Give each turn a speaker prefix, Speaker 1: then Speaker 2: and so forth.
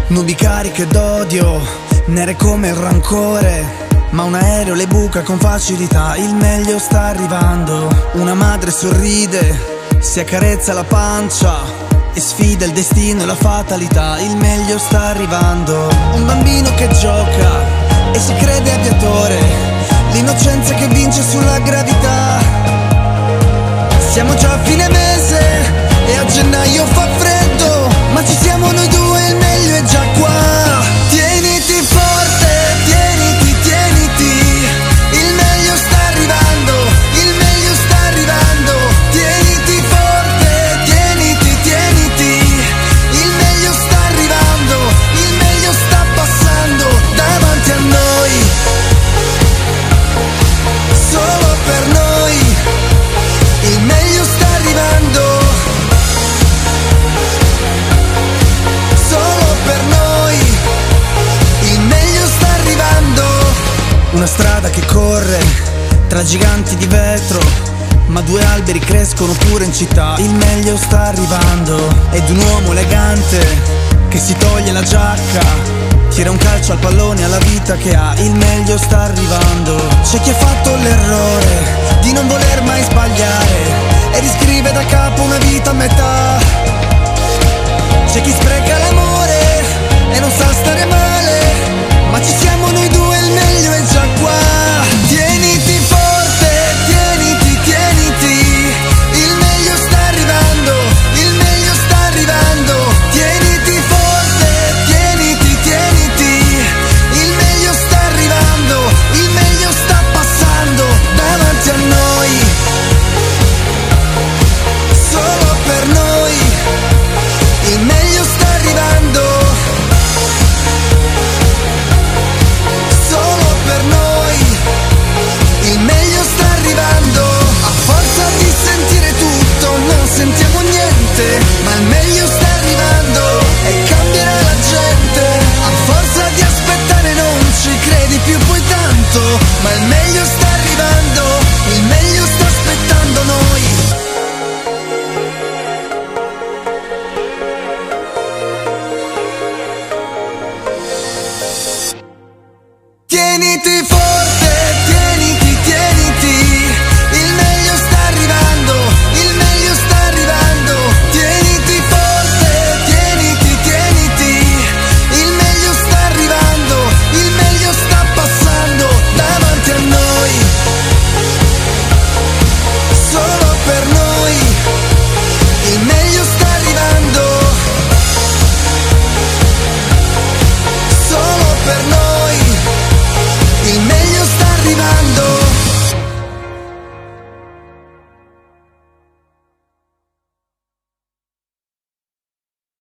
Speaker 1: Nubi cariche d'odio, nere come il rancore, ma un aereo le buca con facilità. Il meglio sta arrivando. Una madre sorride, si accarezza la pancia e sfida il destino e la fatalità. Il meglio sta arrivando. Un bambino che gioca e si crede aviatore, l'innocenza che vince sulla gravità. Siamo già a fine mese e a gennaio fa freddo, ma ci siamo noi due, il meglio è già qua. Tieniti forte, tieniti, tieniti, il meglio sta arrivando, il meglio sta arrivando. Tieniti forte, tieniti, tieniti, il meglio sta arrivando, il meglio sta passando davanti a noi, solo per noi, il meglio sta arrivando, solo per noi, il meglio sta arrivando. Una strada che corre tra giganti di vetro, ma due alberi crescono pure in città. Il meglio sta arrivando. Ed un uomo elegante che si toglie la giacca, tira un calcio al pallone, alla vita che ha. Il meglio sta arrivando. C'è chi ha fatto l'errore di non voler mai sbagliare e riscrive da capo una vita a metà. C'è chi